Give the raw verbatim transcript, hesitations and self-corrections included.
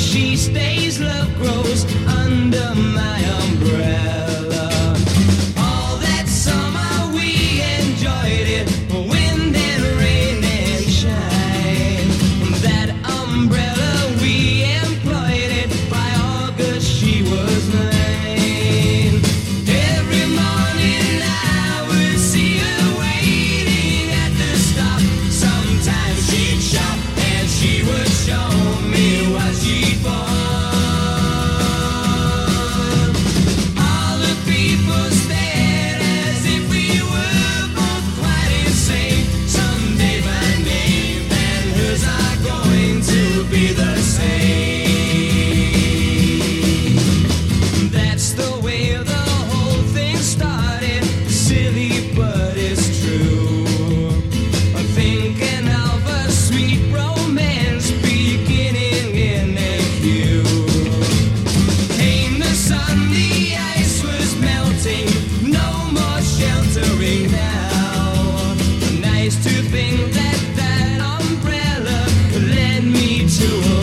she stays, love grows under my umbrella. All that summer we enjoyed it, wind and rain and shine. That umbrella we employed it, by August she was mine. Every morning I would see her waiting at the stop. Sometimes she'd shop and she would show me what she'd bought. All the people stared as if we were both quite insane. Someday my name and hers are going to be the same. That's the way the whole thing started. Silly, but it's true. I'm thinking of a sweet romance beginning in a queue. Came the sun, the ice was melting, no more sheltering now. Nice to think that that umbrella led me to a